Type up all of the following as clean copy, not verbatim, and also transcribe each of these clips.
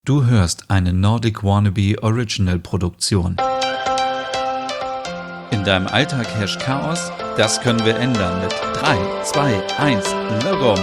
Du hörst eine Nordic Wannabe Original Produktion. In deinem Alltag herrscht Chaos? Das können wir ändern mit 3, 2, 1, Logom!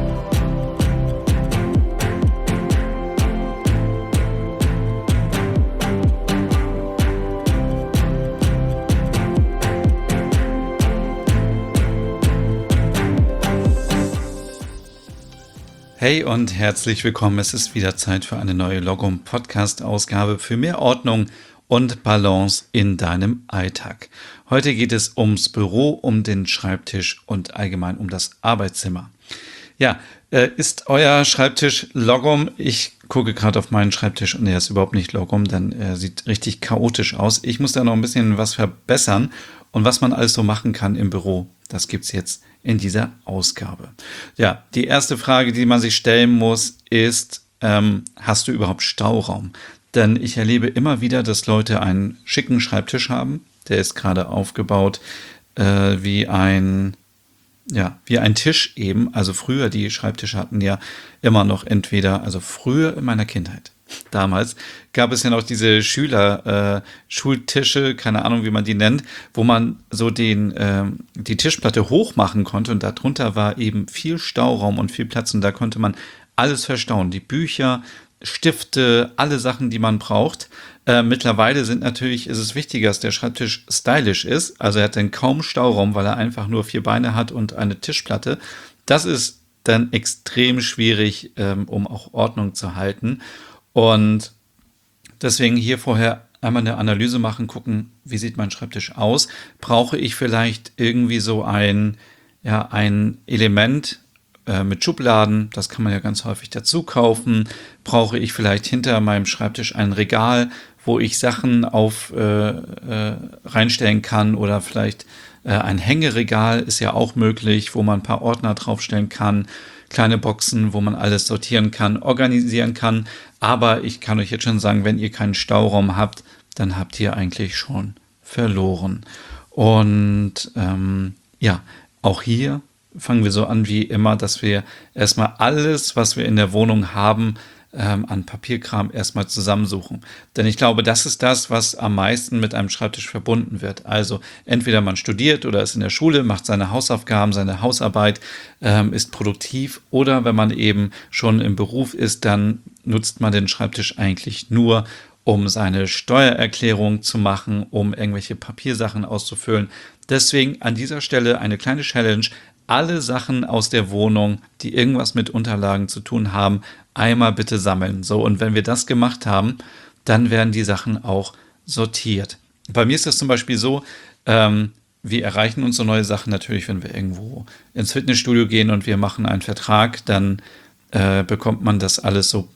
Hey und herzlich willkommen. Es ist wieder Zeit für eine neue Logom-Podcast-Ausgabe für mehr Ordnung und Balance in deinem Alltag. Heute geht es ums Büro, um den Schreibtisch und allgemein um das Arbeitszimmer. Ja, ist euer Schreibtisch Logom? Ich gucke gerade auf meinen Schreibtisch und er ist überhaupt nicht Logom, denn er sieht richtig chaotisch aus. Ich muss da noch ein bisschen was verbessern und was man alles so machen kann im Büro, das gibt's jetzt in dieser Ausgabe. Ja, die erste Frage, die man sich stellen muss, ist, hast du überhaupt Stauraum? Denn ich erlebe immer wieder, dass Leute einen schicken Schreibtisch haben. Der ist gerade aufgebaut wie ein Tisch eben. Also früher, die Schreibtische hatten ja immer noch entweder, also früher in meiner Kindheit, damals gab es ja noch diese Schultische, keine Ahnung, wie man die nennt, wo man so die Tischplatte hoch machen konnte und darunter war eben viel Stauraum und viel Platz und da konnte man alles verstauen. Die Bücher, Stifte, alle Sachen, die man braucht. Mittlerweile ist es wichtiger, dass der Schreibtisch stylisch ist. Also er hat dann kaum Stauraum, weil er einfach nur 4 Beine hat und eine Tischplatte. Das ist dann extrem schwierig, um auch Ordnung zu halten. Und deswegen hier vorher einmal eine Analyse machen, gucken, wie sieht mein Schreibtisch aus? Brauche ich vielleicht irgendwie so ein Element mit Schubladen? Das kann man ja ganz häufig dazu kaufen. Brauche ich vielleicht hinter meinem Schreibtisch ein Regal, wo ich Sachen reinstellen kann oder vielleicht ein Hängeregal ist ja auch möglich, wo man ein paar Ordner draufstellen kann, kleine Boxen, wo man alles sortieren kann, organisieren kann. Aber ich kann euch jetzt schon sagen, wenn ihr keinen Stauraum habt, dann habt ihr eigentlich schon verloren. Und auch hier fangen wir so an wie immer, dass wir erstmal alles, was wir in der Wohnung haben, an Papierkram erstmal zusammensuchen. Denn ich glaube, das ist das, was am meisten mit einem Schreibtisch verbunden wird. Also entweder man studiert oder ist in der Schule, macht seine Hausaufgaben, seine Hausarbeit, ist produktiv oder wenn man eben schon im Beruf ist, dann nutzt man den Schreibtisch eigentlich nur, um seine Steuererklärung zu machen, um irgendwelche Papiersachen auszufüllen. Deswegen an dieser Stelle eine kleine Challenge. Alle Sachen aus der Wohnung, die irgendwas mit Unterlagen zu tun haben, einmal bitte sammeln. So, und wenn wir das gemacht haben, dann werden die Sachen auch sortiert. Bei mir ist das zum Beispiel so, wir erreichen uns so neue Sachen natürlich, wenn wir irgendwo ins Fitnessstudio gehen und wir machen einen Vertrag, dann bekommt man das alles so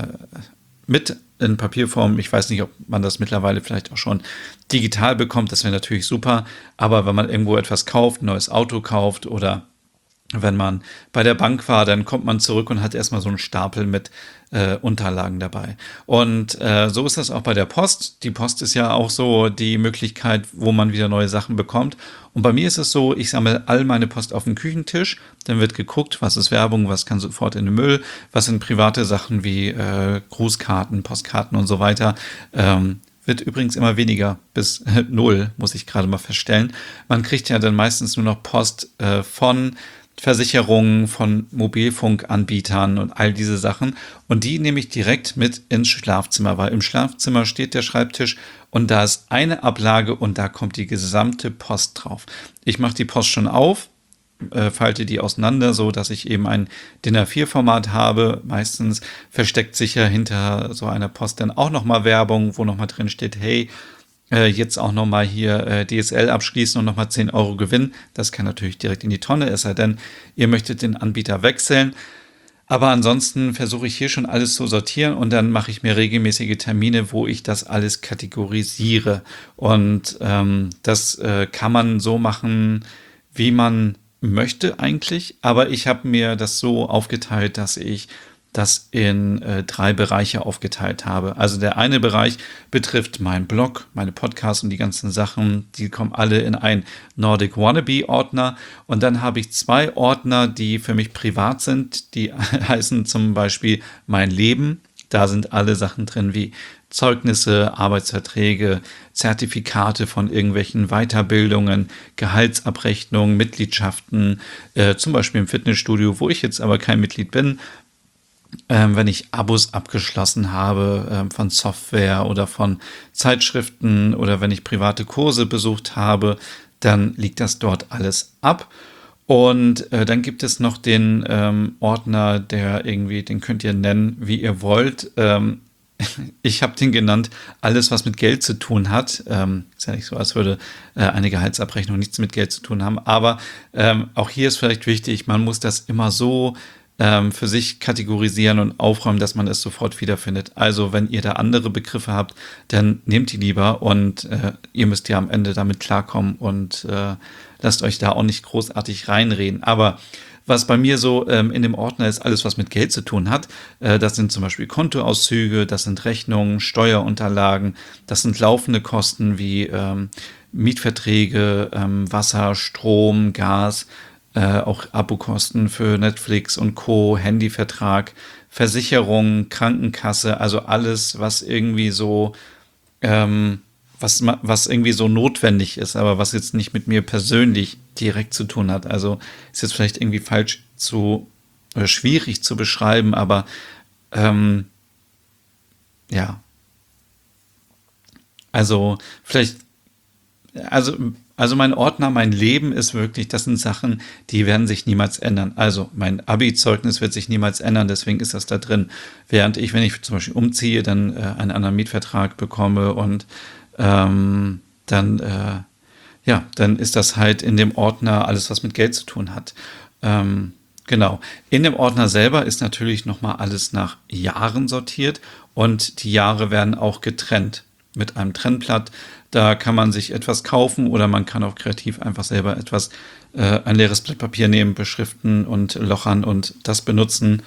mit in Papierform. Ich weiß nicht, ob man das mittlerweile vielleicht auch schon digital bekommt. Das wäre natürlich super. Aber wenn man irgendwo etwas kauft, ein neues Auto kauft oder wenn man bei der Bank war, dann kommt man zurück und hat erstmal so einen Stapel mit Unterlagen dabei. Und so ist das auch bei der Post. Die Post ist ja auch so die Möglichkeit, wo man wieder neue Sachen bekommt. Und bei mir ist es so, ich sammle all meine Post auf den Küchentisch. Dann wird geguckt, was ist Werbung, was kann sofort in den Müll, was sind private Sachen wie Grußkarten, Postkarten und so weiter. Wird übrigens immer weniger, bis 0, muss ich gerade mal feststellen. Man kriegt ja dann meistens nur noch Post von Versicherungen, von Mobilfunkanbietern und all diese Sachen. Und die nehme ich direkt mit ins Schlafzimmer, weil im Schlafzimmer steht der Schreibtisch und da ist eine Ablage und da kommt die gesamte Post drauf. Ich mache die Post schon auf, falte die auseinander, so dass ich eben ein DIN A4-Format habe. Meistens versteckt sich ja hinter so einer Post dann auch nochmal Werbung, wo nochmal drin steht, hey, jetzt auch nochmal hier DSL abschließen und nochmal 10 Euro Gewinn. Das kann natürlich direkt in die Tonne, es sei denn, ihr möchtet den Anbieter wechseln. Aber ansonsten versuche ich hier schon alles zu sortieren und dann mache ich mir regelmäßige Termine, wo ich das alles kategorisiere. Und das kann man so machen, wie man möchte eigentlich. Aber ich habe mir das so aufgeteilt, dass ich das in 3 Bereiche aufgeteilt habe. Also der eine Bereich betrifft meinen Blog, meine Podcasts und die ganzen Sachen, die kommen alle in einen Nordic Wannabe Ordner und dann habe ich 2 Ordner, die für mich privat sind, die heißen zum Beispiel mein Leben Da sind alle Sachen drin wie Zeugnisse, Arbeitsverträge, Zertifikate von irgendwelchen Weiterbildungen, Gehaltsabrechnungen, Mitgliedschaften, zum Beispiel im Fitnessstudio, wo ich jetzt aber kein Mitglied bin. Wenn ich Abos abgeschlossen habe von Software oder von Zeitschriften oder wenn ich private Kurse besucht habe, dann liegt das dort alles ab. Und dann gibt es noch den Ordner, der irgendwie, den könnt ihr nennen, wie ihr wollt. Ich habe den genannt, alles, was mit Geld zu tun hat. Ist ja nicht so, als würde eine Gehaltsabrechnung nichts mit Geld zu tun haben. Aber auch hier ist vielleicht wichtig, man muss das immer so für sich kategorisieren und aufräumen, dass man es sofort wiederfindet. Also wenn ihr da andere Begriffe habt, dann nehmt die lieber und ihr müsst ja am Ende damit klarkommen und lasst euch da auch nicht großartig reinreden. Aber was bei mir so in dem Ordner ist, alles was mit Geld zu tun hat, das sind zum Beispiel Kontoauszüge, das sind Rechnungen, Steuerunterlagen, das sind laufende Kosten wie Mietverträge, Wasser, Strom, Gas, auch Abokosten für Netflix und Co., Handyvertrag, Versicherung, Krankenkasse, also alles, was irgendwie so, was irgendwie so notwendig ist, aber was jetzt nicht mit mir persönlich direkt zu tun hat. Also ist jetzt vielleicht irgendwie falsch oder schwierig zu beschreiben, aber ja, also vielleicht, also mein Ordner, mein Leben ist wirklich, das sind Sachen, die werden sich niemals ändern. Also mein Abi-Zeugnis wird sich niemals ändern, deswegen ist das da drin. Während ich, wenn ich zum Beispiel umziehe, dann einen anderen Mietvertrag bekomme und dann, ja, dann ist das halt in dem Ordner alles, was mit Geld zu tun hat. Genau. In dem Ordner selber ist natürlich nochmal alles nach Jahren sortiert und die Jahre werden auch getrennt mit einem Trennblatt. Da kann man sich etwas kaufen oder man kann auch kreativ einfach selber ein leeres Blatt Papier nehmen, beschriften und lochern und das benutzen.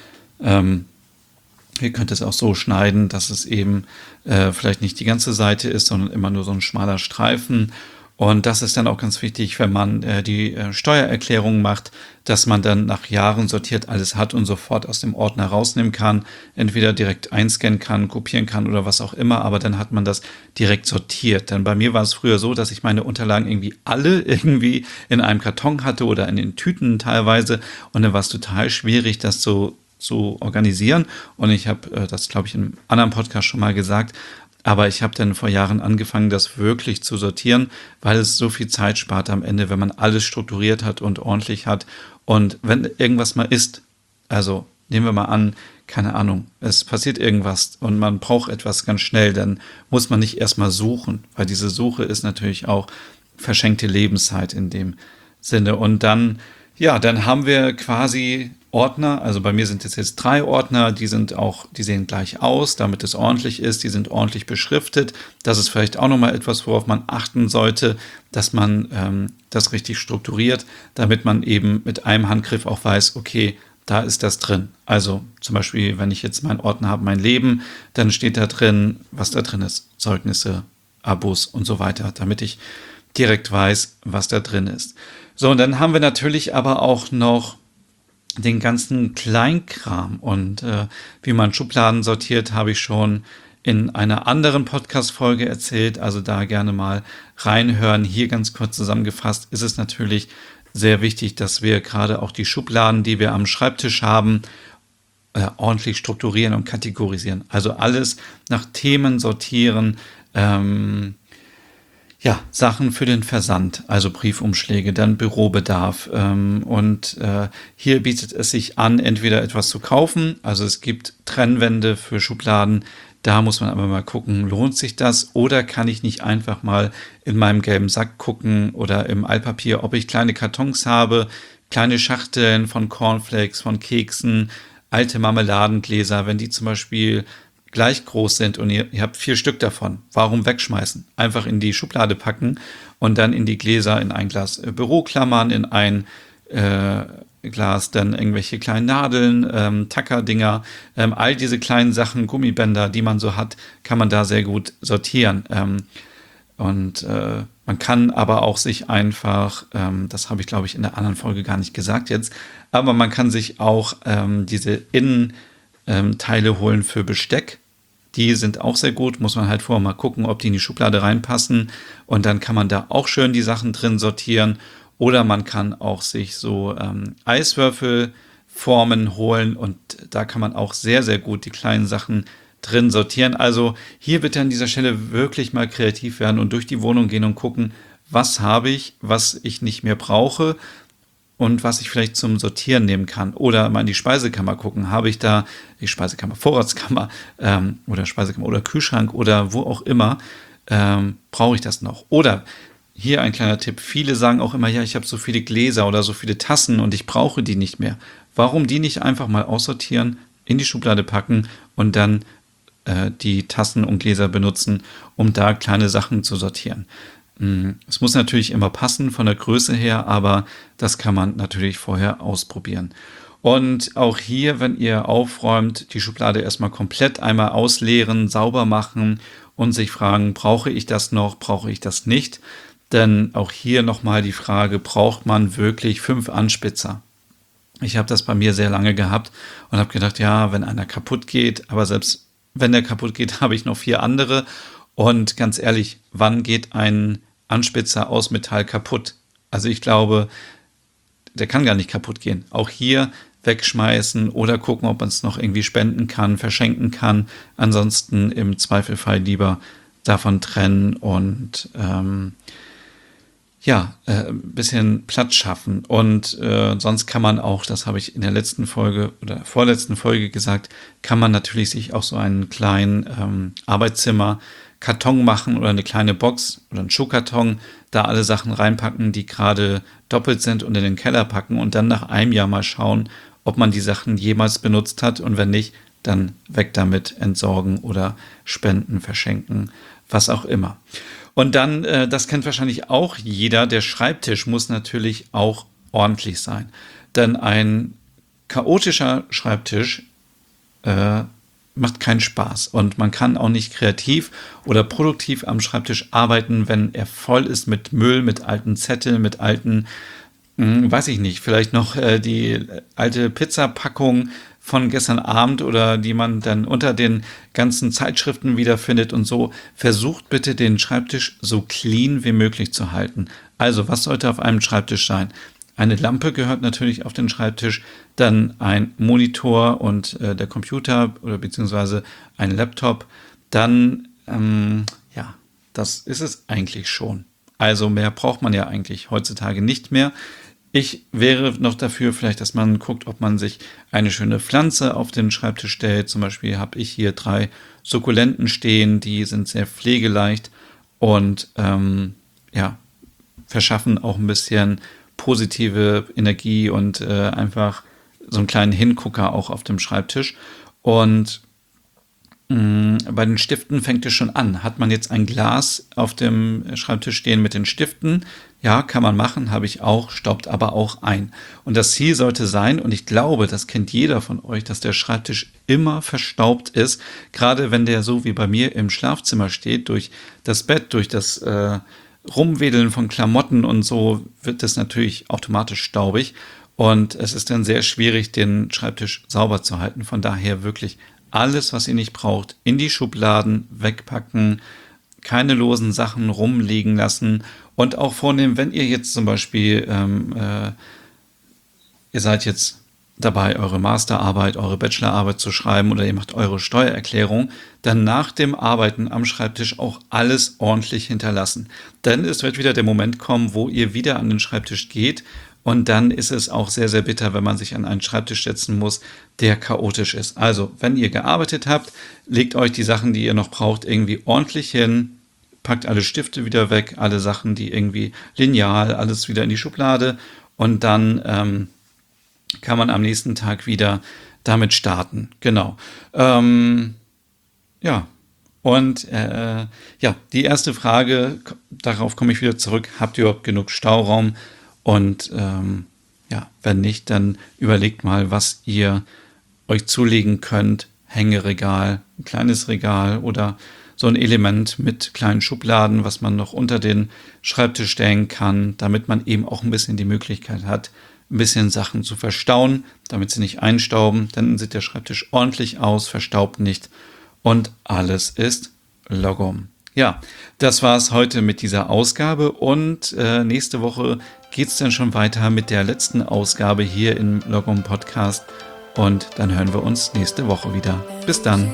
Ihr könnt es auch so schneiden, dass es eben vielleicht nicht die ganze Seite ist, sondern immer nur so ein schmaler Streifen. Und das ist dann auch ganz wichtig, wenn man die Steuererklärung macht, dass man dann nach Jahren sortiert alles hat und sofort aus dem Ordner rausnehmen kann. Entweder direkt einscannen kann, kopieren kann oder was auch immer, aber dann hat man das direkt sortiert. Denn bei mir war es früher so, dass ich meine Unterlagen irgendwie alle irgendwie in einem Karton hatte oder in den Tüten teilweise. Und dann war es total schwierig, das zu organisieren. Und ich habe das, glaube ich, in einem anderen Podcast schon mal gesagt, aber ich habe dann vor Jahren angefangen, das wirklich zu sortieren, weil es so viel Zeit spart am Ende, wenn man alles strukturiert hat und ordentlich hat. Und wenn irgendwas mal ist, also nehmen wir mal an, keine Ahnung, es passiert irgendwas und man braucht etwas ganz schnell, dann muss man nicht erstmal suchen, weil diese Suche ist natürlich auch verschenkte Lebenszeit in dem Sinne. Und dann, ja, dann haben wir quasi Ordner, also bei mir sind es jetzt 3 Ordner, die sehen gleich aus, damit es ordentlich ist, die sind ordentlich beschriftet. Das ist vielleicht auch nochmal etwas, worauf man achten sollte, dass man das richtig strukturiert, damit man eben mit einem Handgriff auch weiß, okay, da ist das drin. Also zum Beispiel, wenn ich jetzt meinen Ordner habe, mein Leben, dann steht da drin, was da drin ist, Zeugnisse, Abos und so weiter, damit ich direkt weiß, was da drin ist. So, und dann haben wir natürlich aber auch noch den ganzen Kleinkram und wie man Schubladen sortiert, habe ich schon in einer anderen Podcast-Folge erzählt, also da gerne mal reinhören. Hier ganz kurz zusammengefasst ist es natürlich sehr wichtig, dass wir gerade auch die Schubladen, die wir am Schreibtisch haben, ordentlich strukturieren und kategorisieren. Also alles nach Themen sortieren, ja, Sachen für den Versand, also Briefumschläge, dann Bürobedarf. Und hier bietet es sich an, entweder etwas zu kaufen, also es gibt Trennwände für Schubladen, da muss man aber mal gucken, lohnt sich das oder kann ich nicht einfach mal in meinem gelben Sack gucken oder im Altpapier, ob ich kleine Kartons habe, kleine Schachteln von Cornflakes, von Keksen, alte Marmeladengläser, wenn die zum Beispiel gleich groß sind und ihr habt 4 Stück davon. Warum wegschmeißen? Einfach in die Schublade packen und dann in die Gläser, in ein Glas Büroklammern, in ein Glas dann irgendwelche kleinen Nadeln, Tackerdinger, all diese kleinen Sachen, Gummibänder, die man so hat, kann man da sehr gut sortieren. Und man kann aber auch sich einfach, das habe ich glaube ich in der anderen Folge gar nicht gesagt jetzt, aber man kann sich auch diese Teile holen für Besteck. Die sind auch sehr gut, muss man halt vorher mal gucken, ob die in die Schublade reinpassen. Und dann kann man da auch schön die Sachen drin sortieren. Oder man kann auch sich so Eiswürfelformen holen und da kann man auch sehr, sehr gut die kleinen Sachen drin sortieren. Also hier bitte an dieser Stelle wirklich mal kreativ werden und durch die Wohnung gehen und gucken, was habe ich, was ich nicht mehr brauche und was ich vielleicht zum Sortieren nehmen kann. Oder mal in die Speisekammer gucken. Habe ich da die Speisekammer, Vorratskammer oder Speisekammer oder Kühlschrank oder wo auch immer, brauche ich das noch? Oder hier ein kleiner Tipp. Viele sagen auch immer, ja, ich habe so viele Gläser oder so viele Tassen und ich brauche die nicht mehr. Warum die nicht einfach mal aussortieren, in die Schublade packen und dann die Tassen und Gläser benutzen, um da kleine Sachen zu sortieren? Es muss natürlich immer passen von der Größe her, aber das kann man natürlich vorher ausprobieren. Und auch hier, wenn ihr aufräumt, die Schublade erstmal komplett einmal ausleeren, sauber machen und sich fragen, brauche ich das noch, brauche ich das nicht? Denn auch hier nochmal die Frage, braucht man wirklich 5 Anspitzer? Ich habe das bei mir sehr lange gehabt und habe gedacht, ja, wenn einer kaputt geht, aber selbst wenn der kaputt geht, habe ich noch 4 andere. Und ganz ehrlich, wann geht ein Anspitzer aus Metall kaputt? Also ich glaube, der kann gar nicht kaputt gehen. Auch hier wegschmeißen oder gucken, ob man es noch irgendwie spenden kann, verschenken kann. Ansonsten im Zweifelfall lieber davon trennen und ein bisschen Platz schaffen. Und sonst kann man auch, das habe ich in der letzten Folge oder vorletzten Folge gesagt, kann man natürlich sich auch so einen kleinen Arbeitszimmer Karton machen oder eine kleine Box oder einen Schuhkarton, da alle Sachen reinpacken, die gerade doppelt sind und in den Keller packen und dann nach einem Jahr mal schauen, ob man die Sachen jemals benutzt hat und wenn nicht, dann weg damit, entsorgen oder spenden, verschenken, was auch immer. Und dann, das kennt wahrscheinlich auch jeder, der Schreibtisch muss natürlich auch ordentlich sein. Denn ein chaotischer Schreibtisch macht keinen Spaß. Und man kann auch nicht kreativ oder produktiv am Schreibtisch arbeiten, wenn er voll ist mit Müll, mit alten Zetteln, mit alten, weiß ich nicht, vielleicht noch die alte Pizzapackung von gestern Abend oder die man dann unter den ganzen Zeitschriften wiederfindet und so. Versucht bitte den Schreibtisch so clean wie möglich zu halten. Also, was sollte auf einem Schreibtisch sein? Eine Lampe gehört natürlich auf den Schreibtisch, dann ein Monitor und der Computer oder beziehungsweise ein Laptop. Dann, das ist es eigentlich schon. Also mehr braucht man ja eigentlich heutzutage nicht mehr. Ich wäre noch dafür vielleicht, dass man guckt, ob man sich eine schöne Pflanze auf den Schreibtisch stellt. Zum Beispiel habe ich hier 3 Sukkulenten stehen, die sind sehr pflegeleicht und verschaffen auch ein bisschen positive Energie und einfach so einen kleinen Hingucker auch auf dem Schreibtisch. Und bei den Stiften fängt es schon an. Hat man jetzt ein Glas auf dem Schreibtisch stehen mit den Stiften? Ja, kann man machen, habe ich auch, staubt aber auch ein. Und das Ziel sollte sein, und ich glaube, das kennt jeder von euch, dass der Schreibtisch immer verstaubt ist, gerade wenn der so wie bei mir im Schlafzimmer steht, durch das Bett, durch das Rumwedeln von Klamotten und so wird das natürlich automatisch staubig. Und es ist dann sehr schwierig, den Schreibtisch sauber zu halten. Von daher wirklich alles, was ihr nicht braucht, in die Schubladen wegpacken, keine losen Sachen rumliegen lassen und auch vornehmen, wenn ihr jetzt zum Beispiel, ihr seid jetzt dabei, eure Masterarbeit, eure Bachelorarbeit zu schreiben oder ihr macht eure Steuererklärung, dann nach dem Arbeiten am Schreibtisch auch alles ordentlich hinterlassen. Denn es wird wieder der Moment kommen, wo ihr wieder an den Schreibtisch geht und dann ist es auch sehr, sehr bitter, wenn man sich an einen Schreibtisch setzen muss, der chaotisch ist. Also, wenn ihr gearbeitet habt, legt euch die Sachen, die ihr noch braucht, irgendwie ordentlich hin, packt alle Stifte wieder weg, alle Sachen, die irgendwie Lineal, alles wieder in die Schublade und dann kann man am nächsten Tag wieder damit starten. Genau. Und die erste Frage, darauf komme ich wieder zurück, habt ihr überhaupt genug Stauraum? Und wenn nicht, dann überlegt mal, was ihr euch zulegen könnt. Hängeregal, ein kleines Regal oder so ein Element mit kleinen Schubladen, was man noch unter den Schreibtisch stellen kann, damit man eben auch ein bisschen die Möglichkeit hat, ein bisschen Sachen zu verstauen, damit sie nicht einstauben. Dann sieht der Schreibtisch ordentlich aus, verstaubt nicht und alles ist Logom. Ja, das war's heute mit dieser Ausgabe und nächste Woche geht's dann schon weiter mit der letzten Ausgabe hier im Logom Podcast und dann hören wir uns nächste Woche wieder. Bis dann.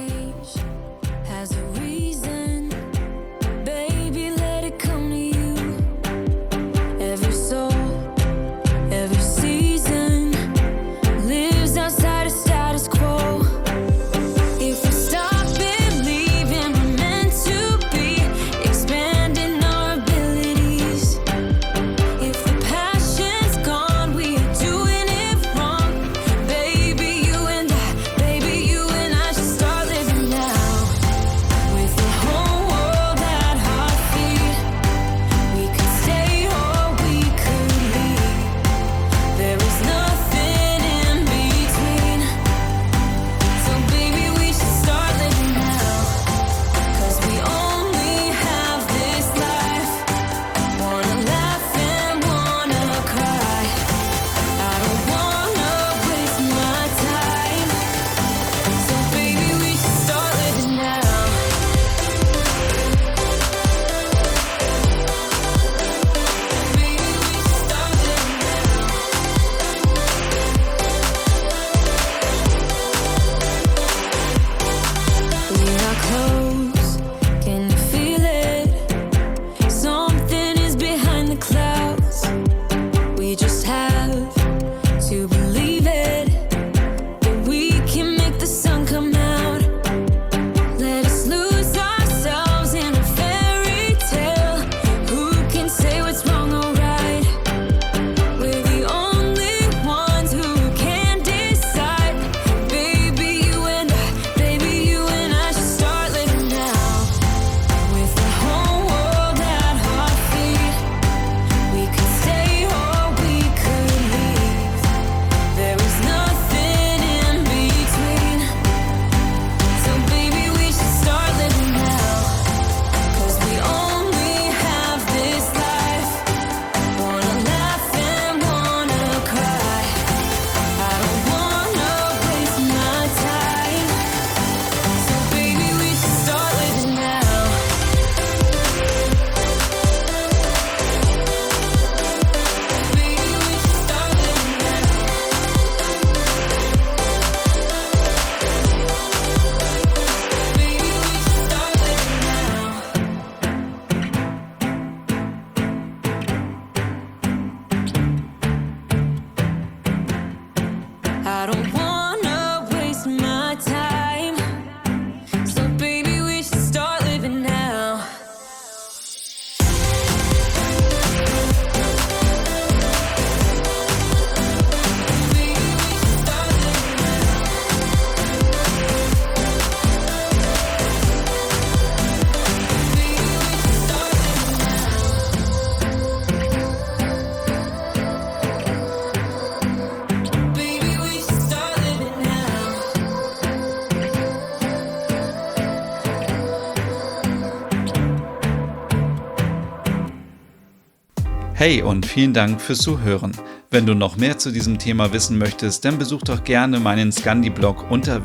Hey und vielen Dank fürs Zuhören. Wenn du noch mehr zu diesem Thema wissen möchtest, dann besuch doch gerne meinen Scandi-Blog unter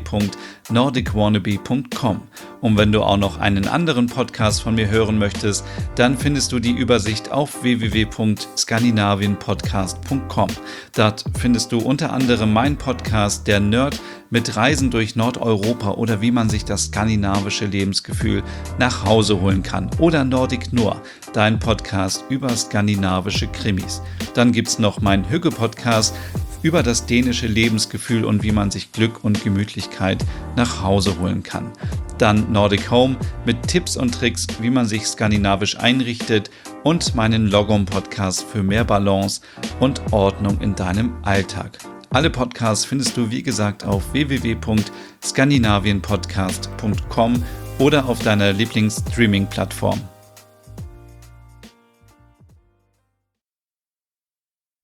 www.nordicwannabe.com. Und wenn du auch noch einen anderen Podcast von mir hören möchtest, dann findest du die Übersicht auf www.skandinavienpodcast.com. Dort findest du unter anderem meinen Podcast Der Nerd mit Reisen durch Nordeuropa oder wie man sich das skandinavische Lebensgefühl nach Hause holen kann. Oder Nordic Noir, dein Podcast über skandinavische Krimis. Dann gibt's noch meinen Hygge-Podcast über das dänische Lebensgefühl und wie man sich Glück und Gemütlichkeit nach Hause holen kann. Dann Nordic Home mit Tipps und Tricks, wie man sich skandinavisch einrichtet und meinen Logom-Podcast für mehr Balance und Ordnung in deinem Alltag. Alle Podcasts findest du, wie gesagt, auf www.skandinavienpodcast.com oder auf deiner Lieblings-Streaming-Plattform.